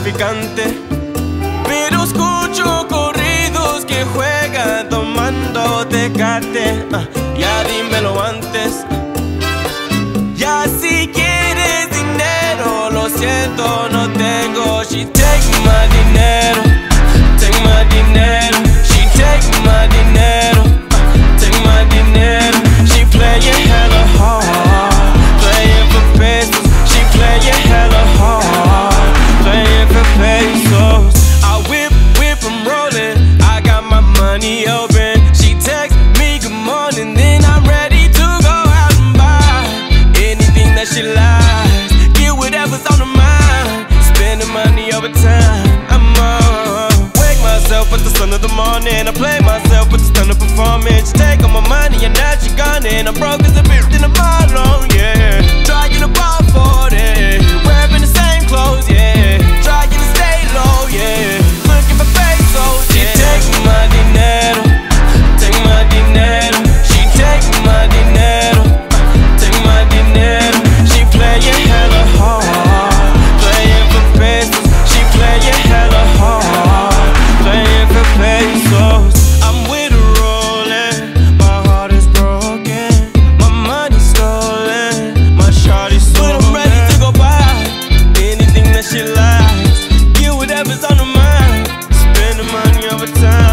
traficante, pero escucho corridos que juegan tomando Tecate. Ya dímelo antes. Ya si quieres dinero, lo siento, no tengo. She take my dinero, take my dinero. She take my dinero, take my dinero. She playing hella hard, playing for pesos. She playing hella hard, playing for pesos. I whip, I'm rolling. I got my money open. She text me good morning, then I'm ready to go out and buy anything that she likes. Get whatever's on her mind. Spending money over time. I'm on. Wake myself with the sun of the morning. I play myself with the stunning performance. She take all my money and now she gone. And I'm broke as a bitch in a bottle, yeah. Trying to ball for it. Wearing the same clothes, yeah. Trying to stay low, yeah. Looking for pesos, yeah. She take my dinero, take my dinero. She take my dinero, take my dinero. She playing hella hard, playing for pesos. She playing hella hard, playing for pesos. I'm with her rolling, my heart is broken, my money's stolen, my shawty's stolen. But I'm ready to go buy anything that she likes. Get whatever's on her mind. Spend the money over time.